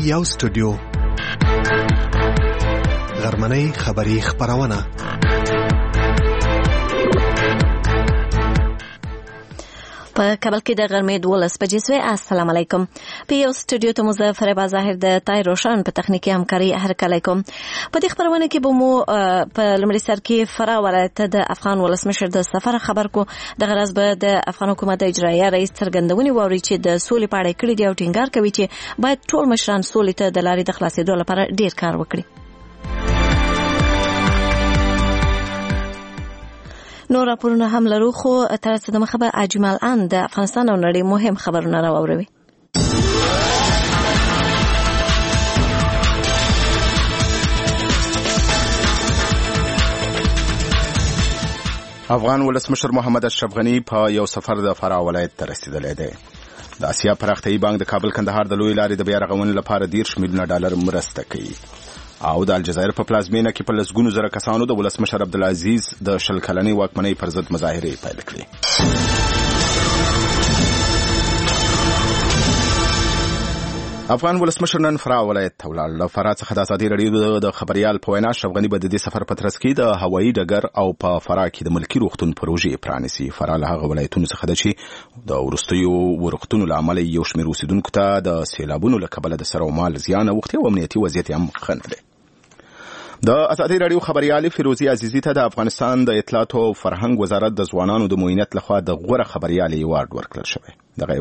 یو سټوډیو غرمنۍ خبری خبرونه په کابل کې د غرمې 12 بجې سوې. السلام علیکم. په یو سټوډیو ته مظفر بازاهر د تای روشن په تخنیکی همکاري هرکلی علیکم. په دې خبرونه کې به مو په لمړي سر کې فرا ولایت د افغان ولسمشر د سفر خبر کو د غرض به د افغان حکومت اجرایه رئیس څرګندونې ووري چې د سولې په اړه کړي دی او ټینګار کوي چې باید ټول مشران سولې ته د لارې د خلاصېدو لپاره ډیر کار وکړي. نور راپورونه هم لرو خو تر څه د مخه به اجمل ان د افغانستان او نړۍ مهم خبرونه راوړي. افغان ولسمشر محمد اشرف غنی په یو سفر د فراه ولایت ته رسیدلی دی. د اسیا پراختیایي بانک د کابل کندهار د لوی لارې د بیا رغونې لپاره 10 میلیونه ډالر مرسته کوي. او د الجزایر په پلازمینه کې په لسګونو زره کسانو د ولسمشر عبدالعزیز د 10 کلنې واکمنۍ پر ضد مظاهرې پیل کړې. افغان ولسمشر نن فراه ولایت ته ولاړ. له فراه څخه د ازادي راډیو د خبريال په وینا اشرف غنی به د دې سفر په ترڅ کې د هوایي ډګر او په فراه کې د ملکي روغتون پروژې پرانیسي. فراه له هغه ولایتونو څخه ده چې د وروستیو ورختونو له امله یو شمېر اوسیدونکو ته د سیلابونو له کبله د سر او مال زیان اوښتی او امنیتي وضعیت هم ښه نه دی. د ازادي راډیو خبريال فیروزي عزیزی ته د افغانستان د اطلاعات او فرهنګ وزارت د ځوانانو د معاونیت لخوا د غوره خبريال ایوارډ ورکړل شوی. دغه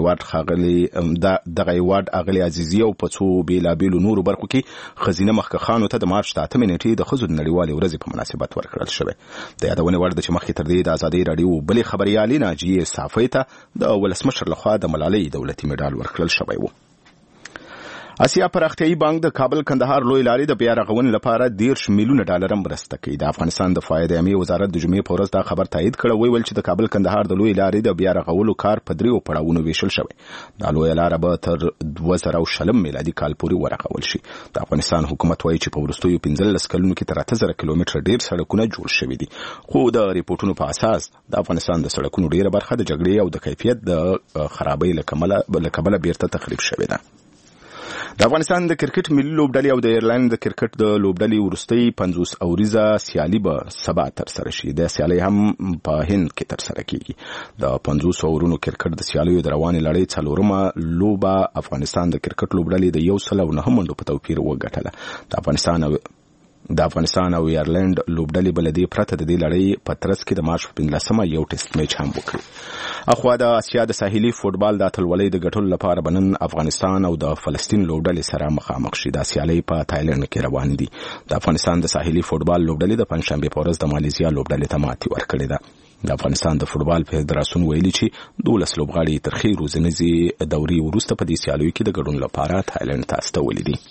ایوارډ اغلی عزیزی او په څو بیلابیلو نورو برخو کې ښځینه مخکښانو ته د مارچ 8 نیټې د ښځو د نړیوالې ورځې په مناسبت ورکړل شوی. د یادونې وړ ده چې مخکې تر دې د ازادي راډیو بلې خبريالې ناجیې صافۍ ته د ولسمشر لخوا د ملالۍ دولتي مډال ورکړل شوی و. اسیا پراختیایي بانک د کابل کندهار لوی لارې د بیا رغونې لپاره 10 میلیونه ډالر مرسته کوي. د افغانستان د فایده عامې وزارت د جمعې په ورځ دا خبر تایید کړ. ویل چې د کابل کندهار د لوی لارې د بیا رغولو کار په 3 پړاوونو ویشل شوی. دا لوی لاره به تر 2020 میلادي کال پورې ورغول شي. د افغانستان حکومت وایي چې په وروستیو 15 کلونو کې تر 8000 کیلومتره ډیر سړکونه جوړ شوي دي. خو د ریپورتونو په اساس د افغانستان د سړکونو ډیره برخه د جګړې او د کیفیت د خرابۍ له کبله بیرته تخریب شوې ده. د افغانستان د کرکټ ملي لوبډلې او د ایرلند د کرکټ د لوبډلې وروستۍ 50 اوریزه سیالي به سبا تر سره شي. د سیالي هم په هند کې تر سره کیږي. د 50 اورونو کرکټ د سیالیو د روانې لړۍ څلورمه لوبه افغانستان د کرکټ لوبډلې د 109 منډو په توپیر وګټله. د افغانستان او ایرلند لوبډلې بلدې پرته د دې لړۍ په ترڅ کې د مارچ 15 یو ټیسټ میچ هم وکړي. اخوا د اسیا د ساحلي فوټبال د اتلولۍ د ګټلو لپاره بنن افغانستان او د فلسطین لوبډلې سره مخامخ شي. د سیالۍ په تایلند کې روان دي. د افغانستان د ساحلي فوټبال لوبډلې د پنځشنبه په ورځ د ماليزیا لوبډلې ته ماتې ورکړې ده. د افغانستان د فوټبال فدراسیون ویلي چې 12 لوبغاړي ترخی روزنیزي دوري وروسته په دې سیالیو کې د ګډون لپاره تایلند ته استولي دي.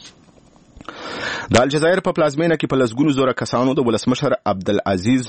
د الجزایر په پلازمینه کې په لسګونو زره کسانو د ولسمشر عبدالعزیز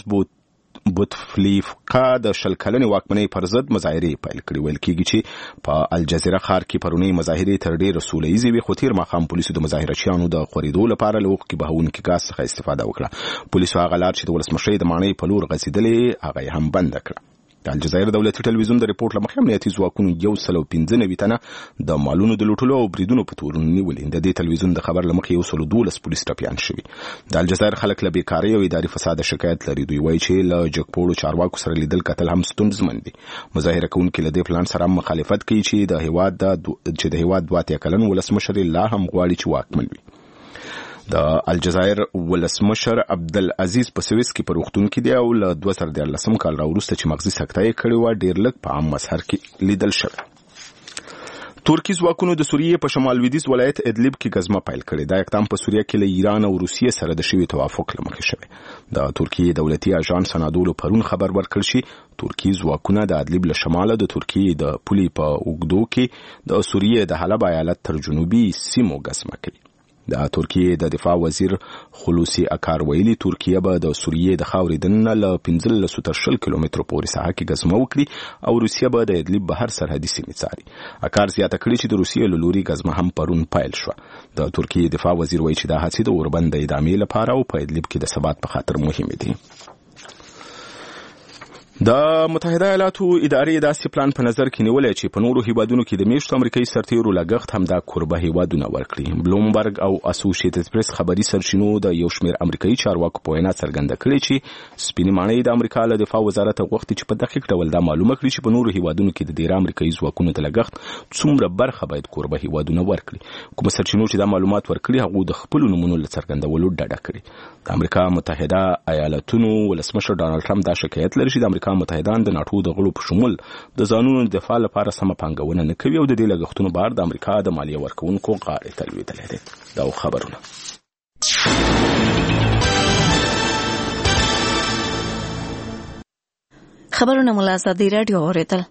بوتفلیقه د 10 کلنې واکمنۍ پر ضد مظاهرې پیل کړې. ویل کېږي چې په الجزیره ښار کې پرونی مظاهرې تر ډېره سوله ییزې وې، خو تېر ماښام پولیسو د مظاهرچیانو د خورېدو لپاره له اوښکې بهونکي ګاز څخه استفاده وکړه. پولیسو هغه لار چې د ولسمشرۍ د ماڼۍ په لور غځېدلې هغه یې هم بنده کړه. د الجزایر دولتي ټلویزیون د ریپورت له مخې امنیتي ځواکونو 115 تنه د مالونو د لوټلو او بریدونو په تورونو نیولي. د دې ټلویزیون د خبر له مخې 112 پولیس ټپیان شوي. د الجزایر خلک له بیکارۍ او اداري فساد شکایت لري. دوی وایي چې له جګپوړو چارواکو سره لیدل کتل هم ستونزمن دي. مظاهره کوونکي له دې پلان سره مخالفت کوي چې د هیواد 2 کلن ولسمشر لا هم غواړي چې واکمن وي. د الجزایر ولسمشر عبدالعزیز په سویس کې په روغتون کې دی او له 2014 کال راوروسته چې مغزي سکته یې کړې وه ډېر لږ په عام مظهر کې لیدل شوی. ترکي ځواکونو د سوریې په شمال لویدیځ ولایت ادلب کې ګزمه پیل کړې. دا اقدام په سوریه کې له ایران او روسیې سره د شوي توافق له مخې شوی. د ترکیې دولتي اژانس انادولو پرون خبر ورکړ چې ترکي ځواکونه د ادلب له شماله د ترکیې د پولې په اوږدو کې د سوریې د حلب ایالت تر جنوبي سیمو ګزمه کوي. د ترکیې د دفاع وزیر خلوصي اکار ویلي ترکیه به د سوریې د خاورې دننه له 15 تر 20 کیلومترو پورې ساحه کې ګزمه وکړي او روسیه به د ادلب بهر سرحدي سیمې څاري. اکار زیاته کړې چې د روسیې له لوري ګزمه هم پرون پیل شوه. د ترکیې دفاع وزیر وایي چې دا هڅې د اوربند د ادامې لپاره او په ادلب کې د ثبات په خاطر مهمې دي. د متحده ایالاتو ادارې داسې پلان په نظر کې نیولې چې په نورو هیوادونو کې د میشتو امریکایي سرتیرو لګښت هم د کوربه هیوادونه ورکړي. بلومبرګ او اسوسییټډ پریس خبري سرچینو د یو شمېر امریکایي چارواکو په وینا څرګنده کړې چې سپینې ماڼۍ د امریکا له دفاع وزارت غوښتي چې په دقیق ډول دا معلومه کړي چې په نورو هیوادونو کې د ډیر امریکایي ځواکونو د لګښت څومره برخه باید کوربه هیوادونه ورکړي. کوم سرچینو چې دا معلومات ورکړي هغه د خپل نمونو له څرګندولو ډډه کړې. د امریکا متحده ایالاتونو ولسمشر ډانلډ ټرمپ دا شکایت لري چې د امریکا متحده د ناټو د غړو په شمول د ځانونو د دفاع لپاره سم پانګونه نه کوي او د دې لګښتونو بار د امریکا د مالیه ورکوونکو غاړې ته لوېدلی دی. دا خبرونه مو له ازادي راډیو اورېدل.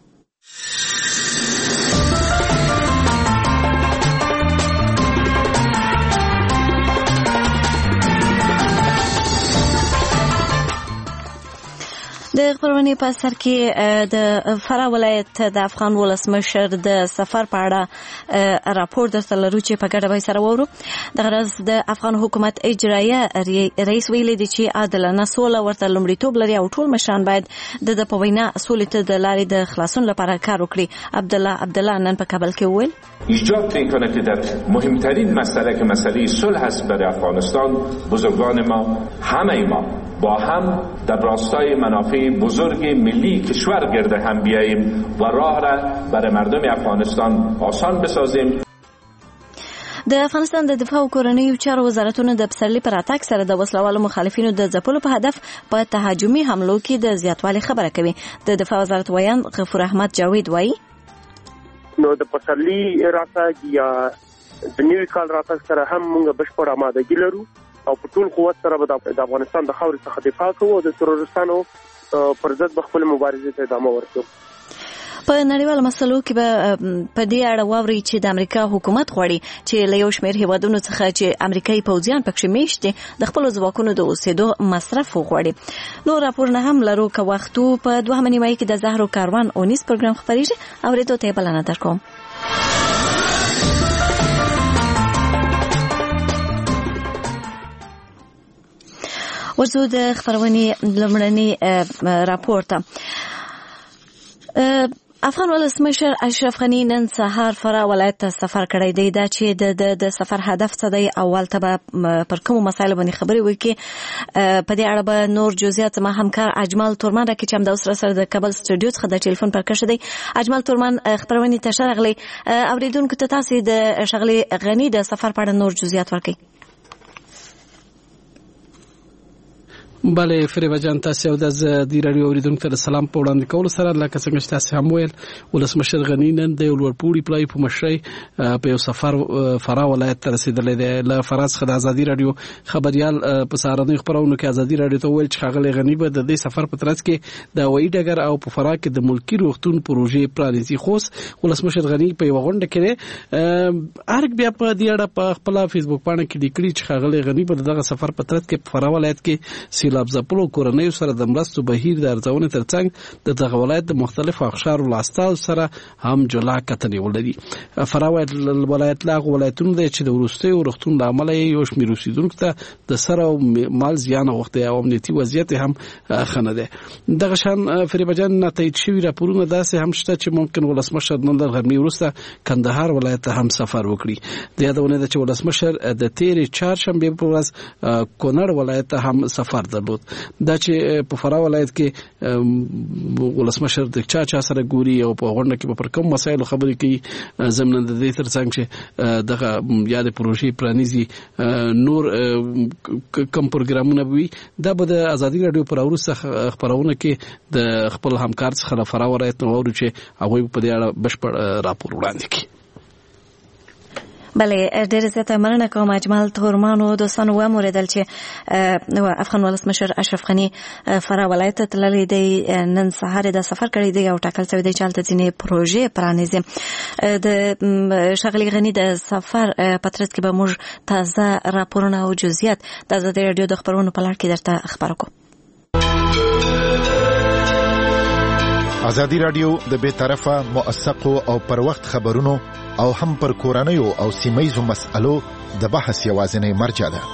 د خبرونې په سر کې د فراه ولایت د افغان ولسمشر د سفر په اړه راپور درته لرو چې په ګډه به سره وورو. د غرض د افغان حکومت اجرایه رئیس ویلي دی چې عادلانه سوله ورته لومړیتوب لري او ټول مشران باید د په وینا سولې ته د لارې د خلاصون لپاره کار وکړي. عبدالله نن په کابل کې وویل ایجاد میکنه که در مهمترین مسئله که مسئله صلح است برای افغانستان بزرگان ما همه ما با هم در راستای منافع بزرگ ملی کشور گرد هم بیاییم و راه را برای مردم افغانستان آسان بسازیم. د افغانستان د دفاع او کورنیو چارو وزارتونو د پسرلي پر اتاک سره د وسلوالو مخالفینو د ځپلو په هدف په تهاجمي حملو کې د زیاتوالي خبره کوي. د دفاع وزارت ویان غفور احمد جاوید وایي نو د پسرلي راتګ یا د نوي کال راتګ سره هم موږ بشپړ آمادګي لرو او په ټول قوت سره به د افغانستان د خاورې څخه دفاع کوو او د تروریستانو پر ضد به خپل مبارزې ته ادامه ورکړو. په نړیوالو مسلو کې به په دې اړه واوري چې د امریکا حکومت غواړي چې له یو شمېر هیوادونو څخه چې امریکایي پوځیان پکې میشت دي د خپل ځواکونو د اوسېدو مصرف وغواړي. نو راپورونه هم لرو که وختو په 2 نیمایي کې د زهرو کاروان اونیس پروګرام خبرېږي اورېدو ته بلنه درکوم. ورځو د خبرونې لمړني راپور ته. افغان ولسمشر اشرف غنی نن سهار فراه ولایت ته سفر کړی دی. دا چې د سفر هدف څه دی اول ته به پر کوم مسایلو باندې خبرې وکړي. په دې اړه به نور جزئیات ما همکار اجمل تورمان راکړي چې همدا اوس سره د کابل سټوډیو څخه د ټلیفون پر کښ دی. اجمل تورمان خبرونې ته ښه راغلی. اوریدونکو ته تاسو د شغلي غنی د سفر په اړه نور جزئیات ورکړئ. بله فریبا جان تاسو د دې رادیو اوریدونکو ته سلام په وړاندې کول سره لکه څنګه چې تاسو هم ویل ولسمشر غنی نن د ولورپوړي پلای په مشرۍ په یو سفر فراه ولایت ته رسیدلی دی. له فراه څخه د ازادي رادیو خبريال په سهارنۍ خبرونو کې ازادي رادیو ته ویل چې خغلی غنی به د دې سفر په ترڅ کې د وایي ډګر او په فراه کې د ملکی روغتون پروژې پلانیزي خوس ولسمشر غنی په یو غونډه کې ارګ بیا په دې اړه په خپل فیسبوک باندې کې لیکلي چې خغلی غنی به دغه سفر په ترڅ کې په فراه ولایت کې سیلاب ځپلو کورنیو سره د مرستو بهیر د ارزونې ترڅنګ د دغه ولایت د مختلفو اقشارو لاستاو سره هم جلا کتنې ولري. فراه ولایت لاغ ولایتونه دی چې د وروستیو روغتون له امله یو شمېر اوسېدونکو ته د سر او مال زیان اوښتی او امنیتي وضعیت هم ښه نه دی. دغه شان فریبا جان ناتایید شوي راپورونه داسې هم شته چې ممکن ولسمشر نن د غرمې وروسته کندهار ولایت ته هم سفر وکړي. د یادونه ده چې ولسمشر د تېرې چهارشنبې په ورځ کونړ ولایت ته هم سفر درلود. دا چې په فراه ولایت کې ولسمشر د چا سره ګوري او په غونډه کې پر کوم مسایلو خبرې کوي ضمن د دې ترڅنګ چې دغه یاد پروژې پلانیزي نور کوم پروګرامونه وي دا به د ازادي رادیو پر وروسته خبرونه کې د خپل همکار څخه فراه ولایت نو ورو چې هغه په دې اړه بشپړ راپور وړاندې کوي. بله ډېر زیاته مننه کوم اجمل تورمانو. دوستانو وموریدل چې افغان ولسمشر اشرف غنی فراه ولایت ته تللی دی. نن سهار د سفر کړی دی او ټاکل شوی دی چې هلته ځینې پروژې پرانیزي. د ښاغلي غني د سفر په ترڅ کې به موږ تازه راپورونه او جزئیات د ازادي راډیو د خبرونو په لړ کې درته خبر کوو. ازادي راډیو د بې طرفه موثقو او پر وخت خبرونو او هم پر کورنیو او سیمایزو مسألو د بحث یوازینی مرجع ده.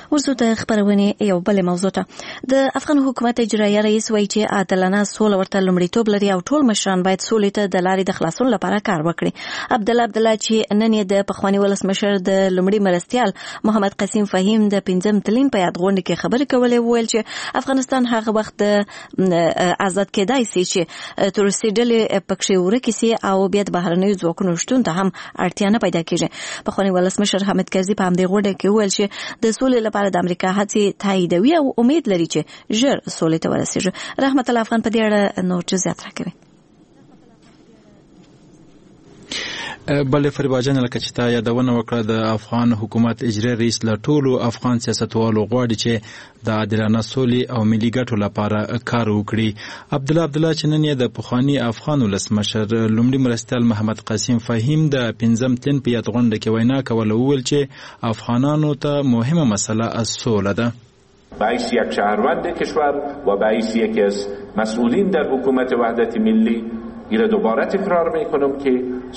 ورسو د خبرونې یو بل موضوع ته د افغان حکومت اجرایي رئیس وایي چې عادلانه سوله ورته لومړیتوب لري او ټول مشران باید سولې ته د لارې د خلاصون لپاره کار وکړي. عبدالله چې نن یې د پخوانی ولسمشر د لومړي مرستیال محمد قسیم فهیم د 5 تلین په یاد غونډه کې خبرې کولې، وویل چې افغانستان هغه وخت د آزاد کېدای شي چې تروریستي ډلې پکې ورکې سي او بیا د بهرنیو ځواکونو شتون ته هم اړتیا نه پیدا کېږي. پخوانی ولسمشر حامد کرزي په همدې غونډه کې وویل چې د سولې لپاره د امریکا هڅې تاییدوي او امید لري چې ژر سولې ته ورسیږي. رحمت الله افغان په دې اړه نور جزئیات راکوي. بلې فریبا جان لکه چې تا یادونه وکړه د افغان حکومت اجرایي رئیس له ټولو افغان سیاستوالو غواړي چې د عادلانه سولې او ملي ګټو لپاره کار وکړي. عبدالله چې نن یې د پخوانی افغان ولسمشر لومړي مرستیال محمد قسیم فهیم د 5 تلین په یاد غونډه کې وینا کوله، وویل چې افغانانو ته مهمه مسئله سوله ده. رئیس یک شهروند کشور و رئیس یکی از مسئولین در حکومت وحدت ملی ایره دوباره تکرار میکنم که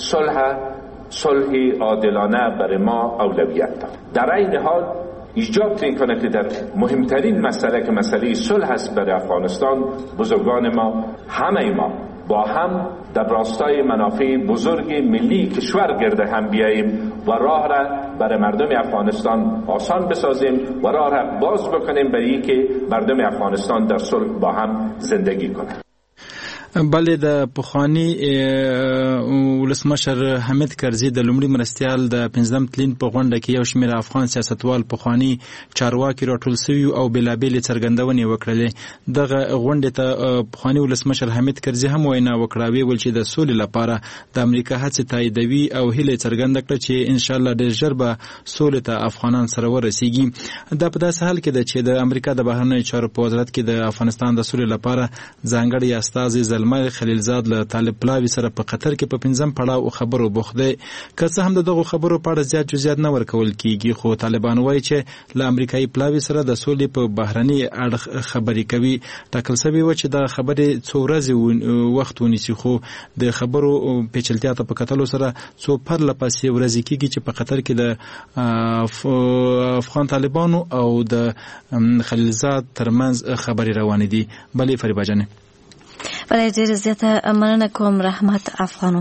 صلح عادلانه برای ما اولویت دارد. در این حال ایجاب میکنه که در مهمترین مسئله که مسئله صلح است برای افغانستان، بزرگان ما همه ما با هم در راستای منافع بزرگ ملی کشور گرده هم بیاییم و راه را برای مردم افغانستان آسان بسازیم و راه را باز بکنیم برای اینکه مردم افغانستان در صلح با هم زندگی کنند. بلې د پخوانی ولسمشر حامد کرزي د لومړي مرستیال د 5 تلین په غونډه کې یو شمېر افغان سیاستوال پخوانی چارواکي راټول شوي او بېلابېلې څرګندونې وکړلې. دغه غونډې ته پخوانی ولسمشر حامد کرزي هم وینا وکړه، ویل چې د سولې لپاره د امریکا هڅې تاییدوي او هیله څرګنده کړه چې ان شاء الله ډېر ژر به سولې ته افغانان سره ورسیږي. دا په داسې حال کې ده چې د امریکا د بهرنیو چارو په وزارت کې د افغانستان د سولې لپاره ځانګړی استازی زلمه خلیلزاد له طالب پلاوي سره په قطر کې په 5م پړاو خبرو بوخت دی. که څه هم دغه خبرو په اړه زیات جزئیات نه ورکول کیږي، خو طالبان وایي چې له امریکایي پلاوي سره د سولې په بهرني اړخ خبرې کوي. ټاکل شوی و چې دا خبرې څو ورځې وخت ونیسي، خو د خبرو پیچلتیا ته په کتلو سره څو پرله پسې ورځې کیږي چې په قطر کې د افغان طالبانو او د خلیلزاد ترمنځ خبرې روانې دي. بلې فریبا جان بلای ډېر زیاته مننه کوم رحمت افغانو.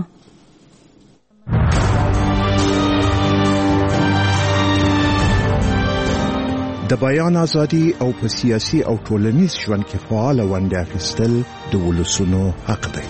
د بیان ازادي او په سیاسي او ټولنیز ژوند کې فعال ونډه اخیستل د ولسونو حق دی.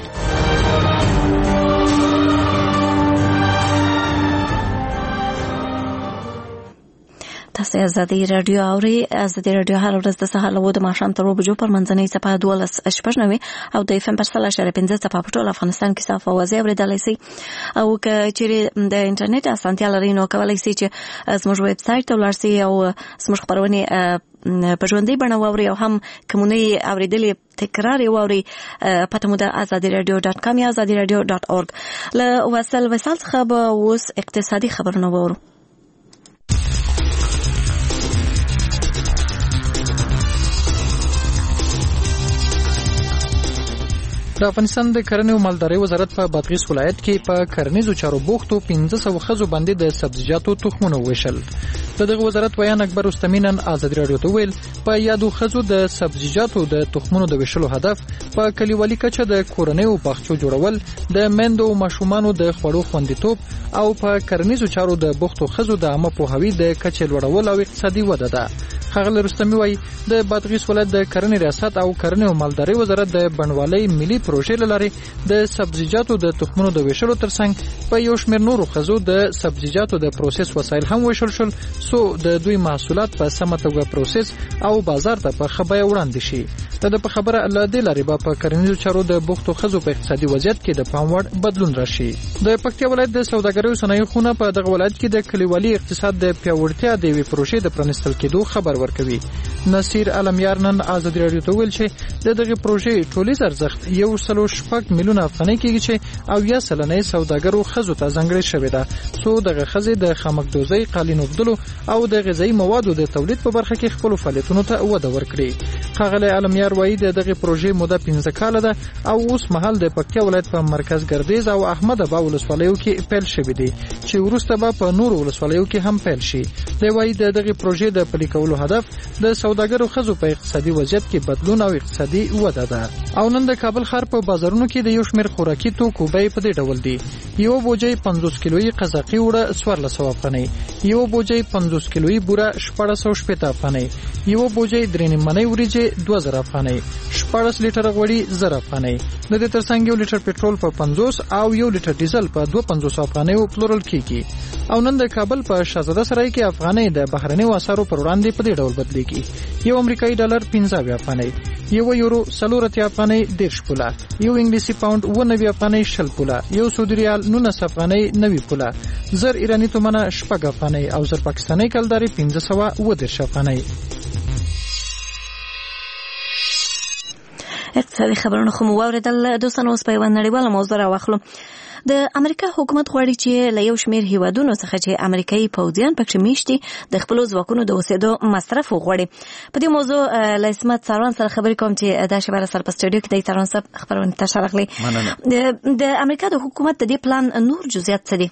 تاسو ازادي رادیو اوري. ازادي رادیو هر ورځ د سهار له 2 ماښام تر 2 بجو پر منځنۍ صفحه 12.9 او د اف ام پر 3.5 صفحه په ټول افغانستان کې صفه وازي اوریدلای شي. او که چیرې د انټرنیټ اسانتیا لري نو کولای شي چې زموږ ویب سټ ته ولاړ شئ او زموږ خبرونه په ژوندۍ بڼه واوري او هم کومونی اوریدلې تکرار واوري. پته مو د azadiradio.com یا azadiradio.org. له وصل څخه به اوس اقتصادي خبرونه واورو. د افغانستان د کرنې او مالدارۍ وزارت په بادغیس ولایت کې په کرنیزو چارو بوختو 1500 ښځو باندې د سبزیجاتو تخمونه وویشل. دغه وزارت ویان اکبر رستمی نن آزادي رادیو ته ویل په یادو ښځو د سبزیجاتو د تخمونو د ویشلو هدف په کلیوالي کچه د کورنیو باغچو جوړول، د میندو او ماشومانو د خوړو خوندیتوب او په کرنیزو چارو د بوختو ښځو د عامه پوهاوي د کچې لوړول او اقتصادي وده ده. ښاغلی رستمی وایي د بادغیس ولایت د کرنې ریاست او کرنې او مالدارۍ وزارت د بڼوالۍ ملي پروژې له لارې د سبزیجاتو د تخمونو د ویشلو ترڅنګ په یو شمېر نورو ښځو د سبزیجاتو د پروسس وسایل هم ویشل شول څو د دوی محصولات په سمه توګه پروسس او بازار ته په ښه بیه وړاندې شي. د په خبره له دې لارې به په کرنیزو چارو د بوختو ښځو په اقتصادي وضعیت کې د پام وړ بدلون راشي. د پکتیا ولایت د سوداګرۍ صنایع خونه په دغه ولایت کې د کلیوالي اقتصاد د پیاوړتیا د یوې پروژې د پرانیستل کېدو خبر ورکوي. نصیر علمیار نن آزادي رادیو ته ویل چې دغه پروژې ټولیز ارزښت 1.6 میلیون افغانۍ کېږي چې 80% سوداګرو ښځو ته ځانګړې شوې ده څو دغه ښځې د خامکدوزۍ، قالین اوبدلو او د غذایي موادو د تولید په برخه کې خپل فعالیتونو ته وده ورکړي. ښاغلی علمیار وایي د دغه پروژې موده 15 کاله ده او اوس مهال د پکتیا ولایت په مرکز ګردیز او احمد ابا ولسوالیو کې پیل شوی دی چې وروسته به په نورو ولسوالیو کې هم پیل شي. دی وایي د دغه پروژې د پلي کولو هدف د سوداګرو ښځو په اقتصادي وضعیت کې بدلون او اقتصادي وده ده. او نن د کابل ښار په بازارونو کې د یو شمېر خوراکي توکو بیې په دې ډول دي: یو بوجۍ 50 کیلویي قزاقي وړه 1400 افغانۍ، یو بوجۍ 50 کیلویي بوره 1460 افغانۍ، یو بوجۍ 3 نیممنۍ وریجې 2000 افغانۍ، 14 لیټره غوړي 1000 افغانۍ. د دې ترڅنګ 1 لیټر پټرول په 50 او 1 لیټر ډیزل په 250 افغانۍ پلورل کیږي. او نن د کابل په شاهزاده سرای کې افغانۍ د بهرنیو اسعارو پر وړاندې په دې ډول بدلېږي: یو امریکایي ډالر 15 افغانۍ، یو یورو 40 افغانۍ 10 پوله، یو انګلیسي پاوند 90 افغانۍ 20 پوله، یو سعودي ریال 19 افغانۍ 90 پوله، زر ایرانی تومنه 6 افغانۍ او زر پاکستاني کلداري 1510 افغانۍ. اقتصادي خبرونه خو مو واوریدل دوستانو. اوس په یوه نړیواله موضوع راواخلو. د امریکا حکومت غواړي چې له یو شمېر هیوادونو څخه چې امریکایي پوځیان پکې میشتي د خپلو ځواکونو د اوسېدو مصرف وغواړي. په دې موضوع له عصمت ساروان سره خبرې کوم چې دا شیبه سره په سټوډیو کې دی. ساروان صاحب خبرونه ته راغلي. د امریکا د حکومت د دې پلان نور جزئیات څه دي؟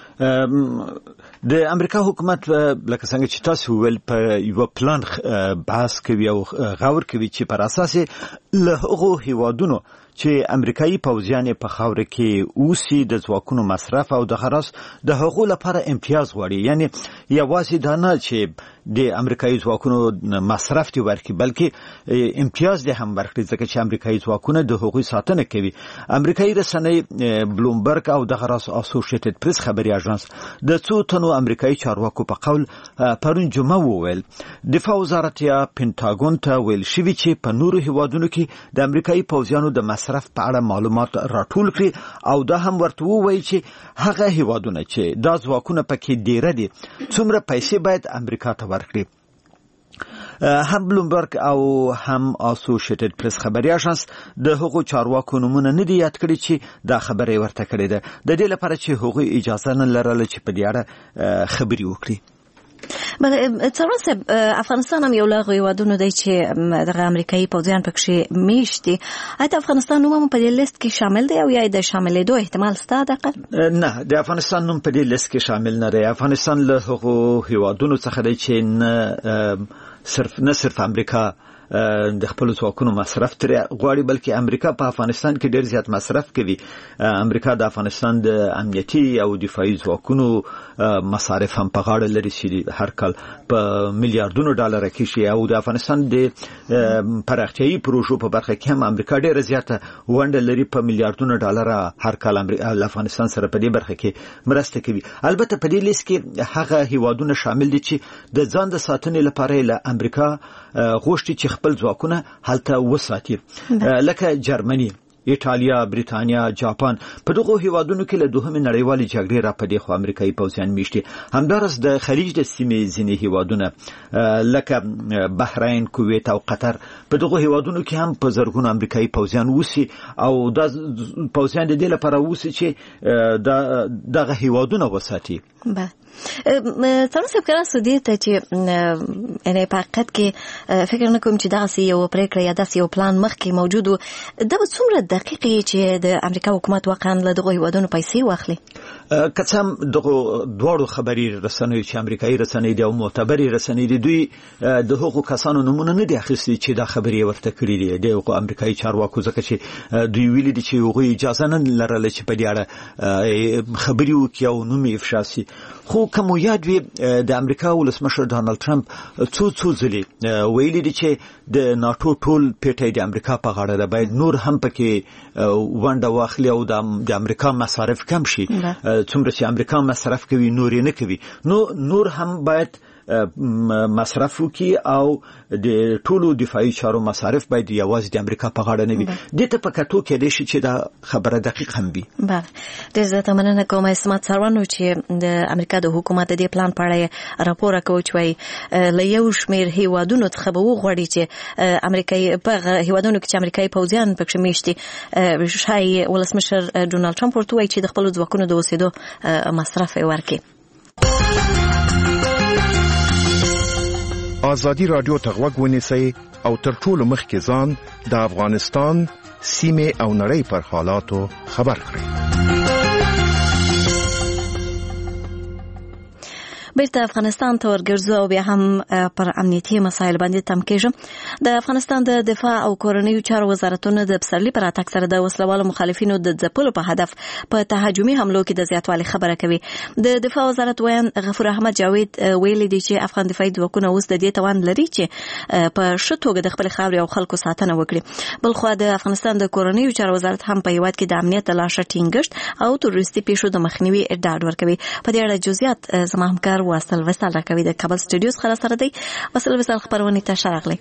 د امریکا حکومت لکه څنګه چې تاسو ویل په یو پلان بحث کوي او غور کوي چې پر اساس له هغو هیوادونو چې امریکایي پوځیان په خاوره کې اوسي د ځواکونو مصرف او د خلاص د هغو لپاره امتیاز غواړي. یعنی یوازې دا نه چې د امریکایي ځواکونو مصرف دی ورکړي بلکې امتیاز دی هم ورکړي ځکه چې امریکایي ځواکونه د هغوی ساتنه کوي. امریکایي رسنۍ بلومبرګ او د خلاص اسوسییټډ پریس خبري اژانس د څو تنو امریکایي چارواکو په قول پرون جمعه وویل دفاع وزارت یا پینټاګون ته ویل شوی چې په نورو هیوادونو کې د امریکایي پوځیانو د مصرف په اړه معلومات راټول کړي او دا هم ورته وویل چې هغه هیوادونه چې دا ځواکونه پکې ډیره دي څومره پیسې باید امریکا ته ورکړي. هم بلومبرګ او هم اسوسییټډ پریس خبري اژانس د هغو چارواکو نومونه نه دي یاد کړي چې دا خبره ورته کړې ده د دې لپاره چې هغوی اجازه نه لرله چې په دې اړه خبري وکړي. بله څلور صاحب افغانستان هم یو له هغو هیوادونو دی چې دغه امریکایي پوځیان پکې میشتي. آیا افغانستان نوم هم په دې لیست کې شامل دی او یا د شاملېدو احتمال شته دغه؟ نه، د افغانستان نوم په دې لیست کې شامل نه دی. افغانستان له هغو هیوادونو څخه دی چې نه صرف امریکا د خپل ځواکونو مصرف ترې غواړي بلکې امریکا په افغانستان کې ډېر زیات مصرف کوي. امریکا د افغانستان د امنیتي او دفاعي ځواکونو مصارف هم په غاړه لري چې هر کال په میلیارډونو ډالر کېږي او د افغانستان د پراختیايي پروژو په برخه کې هم امریکا ډېر زیاته ونډه لري. په میلیارډونو ډالر هر کال امریکا افغانستان سره په دې برخه کې مرسته کوي. البته په دې لیست کې هغه هیوادونه شامل دي چې د ځان د ساتنې لپاره له امریکا غوښتي چې خپل ځواکونه هلته وساتي لکه جرمني، ایټالیا، بریتانیا، جاپان. په دغه هیوادونو کې له دوهمې نړیوالې جګړې را پدې خو امریکایي پوځیان میشتي. همدارس د خلیج د سیمې ځینې هیوادونه لکه بحرین، کویت او قطر په دغه هیوادونو کې هم په زرګونو امریکایي پوځیان وسی او د پوځیان د دې لپاره وسی چې دغه هیوادونه وساتي. بله څلور صاحب کله سودی ته چې یعنی په حقیقت کې فکر نه کوم چې دغسې یو پریکړه یا داسې یو پلان مخکې موجود و. دا به څومره دقیق چې د امریکا حکومت واقعا له دغو هیوادونو پیسې واخلي؟ که څه هم دغو دواړو خبري رسنیو چې امریکایي رسنۍ دي او معتبرې رسنۍ دي دوی د هغو کسانو نومونه نه دي اخیستي چې دا خبرې ورته کړي دي د هغو امریکایي چارواکو ځکه چې دوی ویلي دي چې هغوی اجازه نه لرله چې په دې اړه خبرې وکړي او نوم یې افشا سي. خو که مو یاد وي د امریکا ولسمشر ډانلډ ټرمپ څو ځلې ویلي دي چې د ناټو ټول پیټی د امریکا په غاړه ده، باید نور هم پکې ونډه واخلي او د امریکا مصارف کم شي. څومره چې امریکا مصرف کوي نور یې نه کوي، نور هم باید مصرف وکړي او د ټولو دفاعي چارو مصارف باید یوازې د امریکا په غاړه نه وي. دې ته په کتو کېدای شي چې دا خبره دقیق هم وي. بله ډېر زیاته مننه کوم عصمت سروانو چې د امریکا د حکومت د دې پلان په اړه راپور راکوي چې وایي له یو شمېر هیوادونو څخه به وغواړي چې امریکایي په هیوادونو کې چې امریکایي پوځیان پکې میشتي ښایي ولسمشر ډونالډ ټرمپ ورته وایي چې د خپلو ځواکونو د اوسېدو مصرف یې ورکړي. آزادی رادیو ته غوږ ونیسئ او تر ټولو مخکې ځان د افغانستان سیمه او نړۍ پر حالاتو خبر کړئ. بیرته افغانستان ته ورګرځو او بیا هم پر امنیتي مسایل باندې تم کېږم. د افغانستان د دفاع او کورنیو چارو وزارتونه د پسرلي پر اتاک سره د وسلوالو مخالفینو د ځپلو په هدف په تهاجمي حملو کې د زیاتوالي خبره کوي. د دفاع وزارت ویان غفور احمد جاوید ویلي دی چې افغان دفاعي ځواکونه اوس د دې توان لري چې په ښه توګه د خپل خاورې او خلکو ساتنه وکړي. بلخو د افغانستان د کورنیو چارو وزارت هم په هیواد کې د امنیت د لاشه ټینګښت او تروریستي پیښو د مخنیوي ډاډ ورکوي. په دې اړه جزئیات زما همکار وصل وصل راکوي د کابل سټوډیوز سره دی. وصل وصل خبرونه ته شارغلي.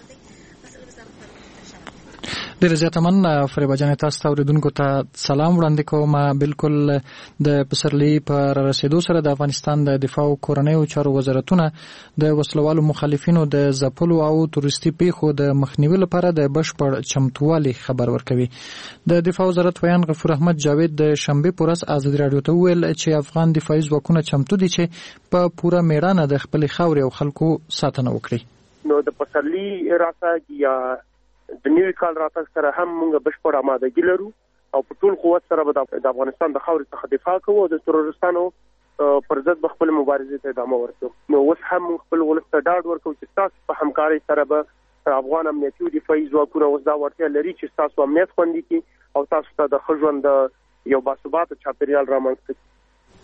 ډیر زیات مننه فریبا جان. تاسو ته اوریدونکو ته سلام وړاندې کوم. بالکل د پسرلي پر رسیدو سره د افغانستان د دفاع او کورنیو چارو وزارتونه د وسلوالو مخالفینو د ځپلو او تروریستي پیښو د مخنیوي لپاره د بشپړ چمتووالي خبر ورکوي. د دفاع وزارت ویان غفور احمد جاوید د شنبه پر ورځ آزادي رادیو ته ویل چې افغان دفاعي ځواکونه چمتو دي چې په پوره میړانه د خپل خاورې او خلکو ساتنه وکړي. نو د پسرلي راتګ یا د نوي کال راتګ سره هم موږ بشپړ آمادګي لرو او په ټول قوت سره به د افغانستان د خاورې څخه دفاع کوو او د تروریستانو پر ضد به خپل مبارزې ته ادامه ورکړو. نو اوس هم خپل ولس ته ډاډ ورکوو چې تاسو په همکارۍ سره به افغان امنیتي او دفاعي ځواکونه اوس دا وړتیا لري چې تاسو امنیت خوندي کړي او تاسو ته د ښه ژوند یو باثباته چاپیریال رامنځته کړي.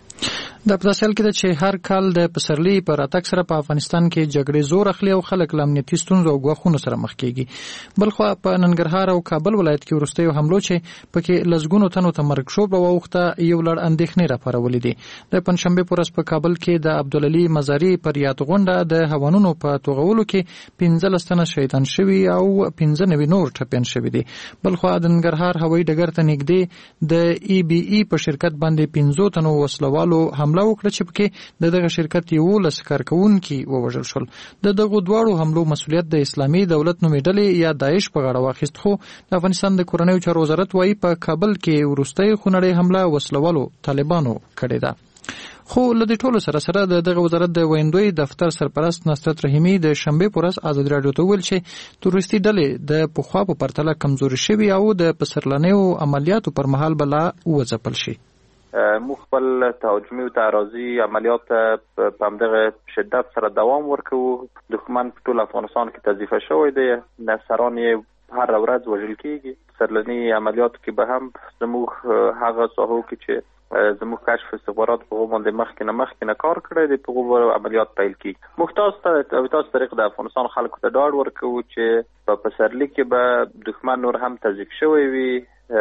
د پداسل کې چې هر کال د پسرلي پر اتاک سره په افغانستان کې جګړې زور اخلي او خلک له امنیتي ستونزو او غوښتنو سره مخ کیږي. بلخو په ننګرهار او کابل ولایت کې وروستیو حملو چې پکې لزګونو تنو ته مرګ شو په وخته یو لړ اندېښنې راپارولې دي. د پنځشنبه پر ورځ په کابل کې د عبدالعلي مزاري پر یاد غونډه د هوانونو په توغولو کې 15 تنه شهیدان شوي او 15 نور ټپيان شوي دي. بلخو د ننګرهار هوایي ډګر ته نږدې د ای بی ای په شرکت باندې 15 تنو وسلوالو حمله وکړه چې پکې دغه شرکت یو لس کارکونکي ووژل شول. دغه دواړو حملو مسؤلیت د اسلامي دولت نومې ډلې یا داعش په غاړه واخیست. خو د افغانستان د کورنیو چارو وزارت وايي په کابل کې وروستۍ خونړۍ حمله وسلوالو طالبانو کړې ده. خو لدې ټولو سره دغه وزارت د ویندوی دفتر سرپرست نصرت رحیمی د شنبه پر ورځ آزادي رادیو ته ویل چې تروریستي ډلې د پخوا په پرتله کمزوري شوي او د پسرلنیو عملیاتو پر مهال بلا وځپل شي. موږ خپل تهاجمي او تعرضي عملیات په همدغه شدت سره دوام ورکوو. دښمن په ټول افغانستان کې تضعیف شوی دی. نصران یې هر ورځ وژل کیږي. سرلني عملیاتو کې به هم زموږ هغه ساحو کې چې زموږ کشف استخبارات په باندې مخکې نه کار کړی دی په هغو عملیات پیل کیږي. موږ تاسو طریق د افغانستان خلکو ته ډاډ ورکوو چې په پسرلي کې به دښمن نور هم تضعیف شوی وي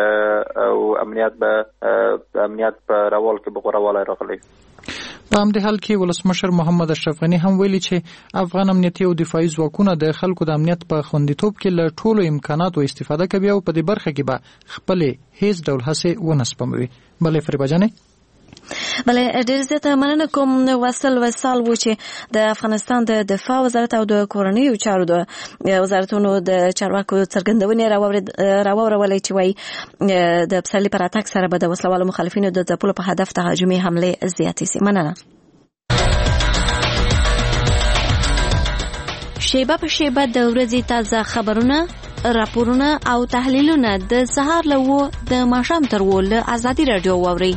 او امنیت په راول کې به غوړوالی راغلی. په همدې حال کې ولسمشر محمد اشرف غني هم ویلي چې افغان امنیتي او دفاعي ځواکونه د خلکو د امنیت په خوندیتوب کې له ټولو امکاناتو استفاده کوي او په دې برخه کې به خپل هیڅ ډول هڅې ونه سپموي. بلې فریبا جانې بله ډیر زیاته مننه کوم. وصل وصال و چې د افغانستان د دفاع وزارت او د کورنیو چارو د وزارتونو د چارواکو څرګندونې راوړولې چې وایي د پسرلي پر اتاک سره به د وسلوالو مخالفینو د ځپلو په هدف تهاجمي حملې زیاتې سي. مننه. شیبه په شیبه د ورځې تازه خبرونه، راپورونه او تحلیلونه د سهار له د ماښام تر له آزادي رادیو واورئ.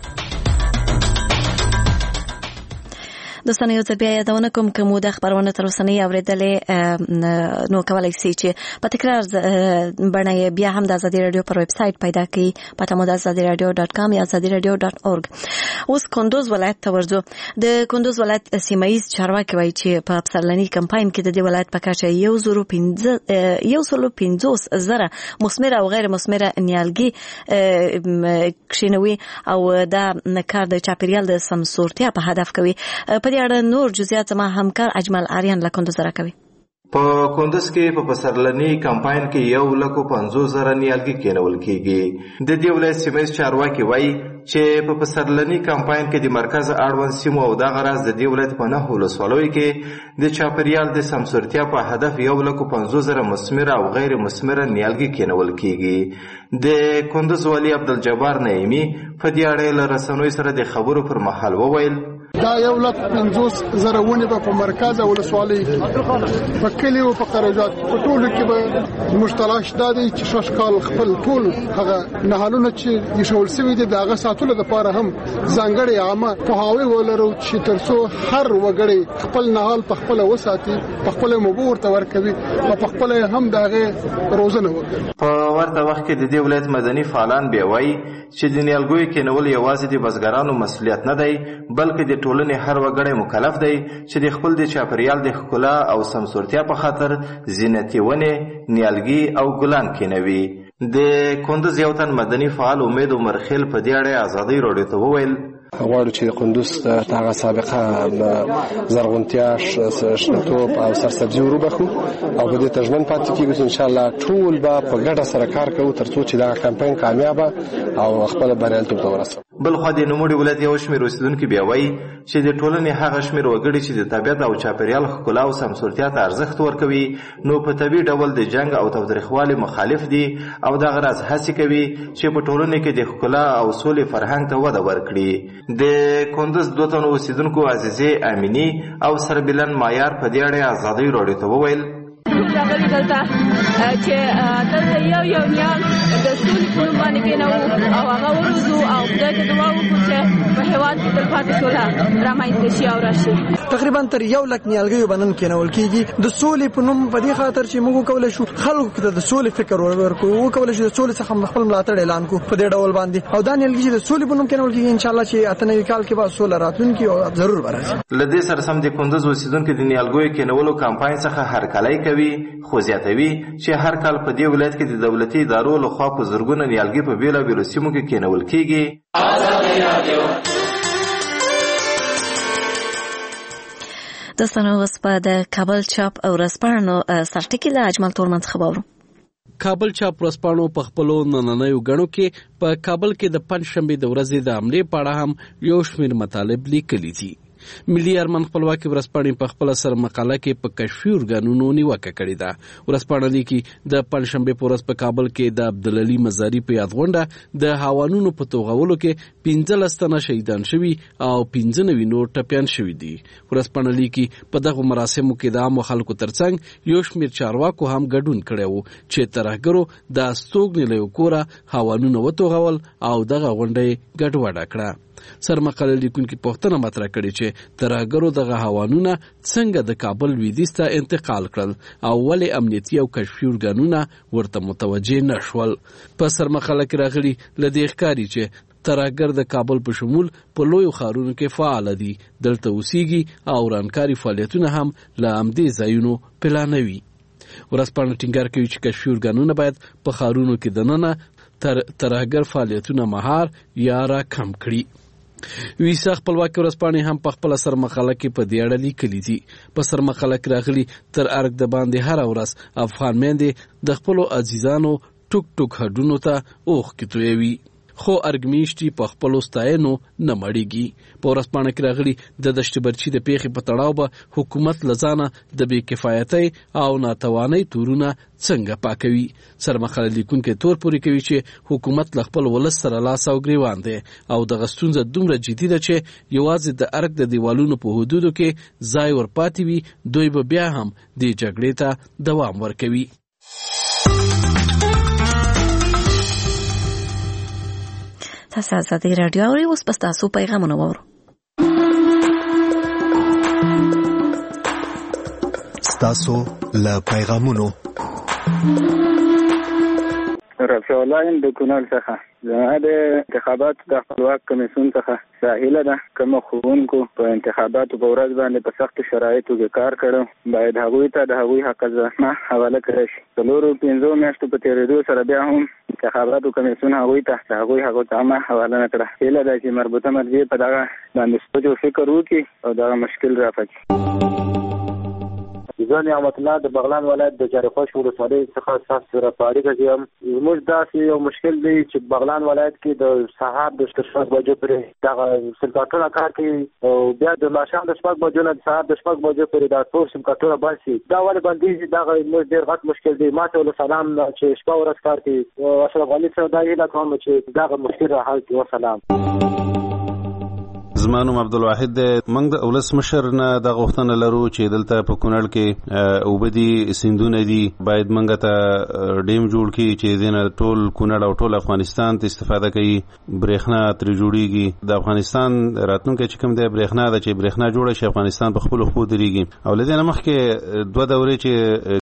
دوستانه یو ځل بیا یادونه کوم که مو د خبرونه تر اوسنۍ اورېدلې نو کولی شئ چې په تکرار بڼه بیا هم د ازادي رادیو پر ویب سایټ پیدا کړئ. پته مو د azadiradio.com یا azadiradio.org. اوس کندوز ولایت ته ورځو. د کندوز ولایت سیمه‌ییز چارواکي وایي چې په پسرلني کمپاین کې د دې ولایت په کچه 150,000 مثمره او غیر مثمره نیالګي کښینوي او دا کار د چاپیریال د سمسورتیا په هدف کوي. په دې اړه نور جزئیات زما همکار اجمل آریان له کندوز راکوي. په کندوز کې په پسرلني کمپاین کې 150,000 نیالګي کېنول کېږي. د دې ولایت سیمه‌ییز چارواکي وایي چې په پسرلني کمپاین کې د مرکز اړوند سیمو او دغه راز د دې ولایت په 9 ولسوالیو کې د چاپیریال د سمسورتیا په هدف 150,000 مثمره او غیر مثمره نیالګي کېنول کېږي. د کندوز والي عبدالجبار نعیمي په دې اړه له رسنیو سره د خبرو پر مهال وویل دا 150,000 ونې په مرکز او ولسوالۍ کې په کلی او په قرارجات په ټولو کې به مشترک دادي چې شش کال خپل ټول هغه نهالونه چې یشول سوي دي دغه ساتلو لپاره هم ځانګړي عامه په هاوی ولرو چې ترڅو هر وګړي خپل نهال په خپل وساتي په خپل مبور ته ورکوي او په خپل هم دغه روزنه وکړي. په ورته وخت کې د دې ولایت مدني فعالان بیا وایي چې د نیالګیو کینول یوازې د بزګرانو مسؤلیت نه دی بلکې د ټولنې هر وګړی مکلف دی چې د خپل د چاپیریال د ښکلا او سمسورتیا په خاطر زینتي ونې نیالګي او ګلان کینوي. د کندوز یو تن مدني فعال امید عمرخیل په دې اړه ازادي راډیو ته وویل غواړو چې کندوز ته هغه سابقه زرغونتیا شنتوب او سرسبزي وروبخو او په دې تجمن پاتې کېږي ان شاء الله ټول به په ګډه سره کار کوو ترڅو چې دا کمپاین کامیاب او خپل بریالیتوب ته ورسوي. بل خو د نوموړي ولایت یو شمېر اوسیدونکو بیا وایي چې د ټولنې هغه شمېر وګړي چې د طبیعت او چاپیریال ښکلا او سمسورتیا ته ارزښت ورکوي نو په طبیعي ډول د جنګ او تاوتریخوالي مخالف دي او دغه راز هڅې کوي چې په ټولنه کې د ښکلا او سولې فرهنګ ته وده ورکړي. د کندوز دوه تنو اوسیدونکو عزیزې امینی او سربلن مایار په دې اړه ازادي راډیو ته وویل راغلی دلته چې دلته یو نیال د سولې په نوم باندې کېنوو او هغه وروځو او خدای ته دعا وکړو چې په هېواد کې تلپاتې سوله رامنځته شي او راشي. تقریبا تر 100,000 نیالګیو بنن کېنول کېږي د سولې په نوم په دې خاطر چې موږ وکولی شو خلکو ته د سولې فکر ورکړو وکولی شو د سولې څخه خپل ملاتړ اعلان کړو په دې ډول باندې او دا نیالګي چې د سولې په نوم کېنول کېږي ان شاء الله چې 98 کال کې به سوله راتلونکي او ضرور به راشي. له دې سره سم د کندوز اوسیدونکو د نیالګیو کېنولو کمپاین څخه هرکلی کوي خو زیاتوي چې هر کال په دې ولایت کې د دولتي ادارو لخوا په زرګونه نیالګي په بیلابیلو سیمو کې کېنول کېږي. د سنوس په د کابل چاپ او رسپانو سرټکی له اجمل تورمنځ خبرو. کابل چاپ رسپانو په خپلو نننیو غړو کې په کابل کې د پنځشنبه د ورځې د حمله په اړه هم یو شمېر مطالب لیکلي دي. ملي ارمان خپلواکي ورځپاڼې په خپل سر مقاله کې په کشفي ارګانونو نیوکه کړې ده. ورځپاڼه لیکي د پنځشنبه په ورځ په کابل کې د عبدالعلي مزاري په یاد غونډه د هاوانونو په توغولو کې 15 تنه شهیدان شوي او 15 نور ټپيان شوي دي. ورځپاڼه لیکي په دغه مراسمو کې د عام خلکو ترڅنګ یو شمېر چارواکو هم ګډون کړی وو چې ترهګرو د استوګنې له کوره هاوانونو وتوغول او دغه غونډه ګډوډه کړه. سرمقاله لیکونکي پوښتنه مطرح کړې چې ترهګرو دغه هاوانونه څنګه د کابل لویدیځ ته انتقال کړل او ولې امنیتي او کشفي ارګانونه ورته متوجه نشول. په سرمقاله کې راغلي له دې ښکاري چې ترهګر د کابل په شمول په لویو ښارونو کې فعال دي دلته اوسېږي او ورانکاري فعالیتونه هم له همدې ځایونو پلانوي. ورځپاڼه ټینګار کوي چې کشفي ارګانونه باید په ښارونو کې دننه ترهګر فعالیتونه مهار یا را کم کړي. ویسا خپلواکي ورځپاڼې هم په خپل سرمقاله کې په دې اړه لیکلي دي. په سرمقاله کې راغلي تر ارګ د باندې هر ورځ افغان میندې د خپلو عزیزانو ټوک ټوک هډونو ته اوښکې تویوي خو ارګمیشتي په خپلو ستاینو نه مړیږي. په ورځپاڼه کې راغلي د دشت برچي د پیښې په تړاو به حکومت لزانه د بې کفایتۍ او ناتوانۍ تورونه څنګه پاکوي. سرمقاله لیکونکي تور پورې کوي چې حکومت له خپل ولس سره لاس او ګریوان دی او دغه ستونزه دومره جدي ده چې یوازې د ارګ د دیوالونو په حدودو کې ځای ورپاتې وي دوی به بیا هم دې جګړې ته دوام ورکوي. تاسو ازادي رادیو اورئ اوس په تاسو پیغامونه وورو. تاسو له پیغامونو رفیع الله د کونړ څخه زما د انتخاباتو د خپلواک کمیسیون څخه ساحله ده کوم ښوونکو په انتخاباتو په ورځ باندې په سختو شرایطو کې کار کړو باید هغوی ته د هغوی حق زحمه حواله کړی شي. 4-5 میاشتو په تېرېدو سره بیا هم انتخاباتو کمیسیون هغوی ته د هغوی حق زحمه حواله نه کړه. هیله ده چې مربوطه مرجع په دغه باندې سوچ او فکر وکړي او دغه مشکل رافقي. زه نعمت الله د بغلان ولایت د جارخوش ولسوالۍ څخه تاسو سره په اړیکه کې یم. زموږ داسې یو مشکل دی چې بغلان ولایت کې د سهار د 6 بجو پورې دغه سلکاټونه کار کوي او بیا د ماښام د 6 بجو نه د سهار د 6 بجو پورې دا ټول سلکاټونه بند شي. دا ولې بندېږي دغه زموږ ډېر غټ مشکل دی. ما ته وسلام چې شپه ورځ کار کوي او اشرف غني سره دا هیله کوم چې دغه مشکل حل کړي. وسلام. زمانو عبدالواحد موږ د ولس مشر نه د غوښتنه لرو چې دلته په کونړ کې اوبدي سیندونه دي باید موږ ته ډیم جوړ کړي چې دینه ټول کونړ او ټول افغانستان ته استفاده کوي برېښنا تر جوړیږي د افغانستان راتلونکي چې کوم دی برېښنا د چې برېښنا جوړه شي افغانستان په خپل خو دريږي او لدې نه مخکې دوه دورې چې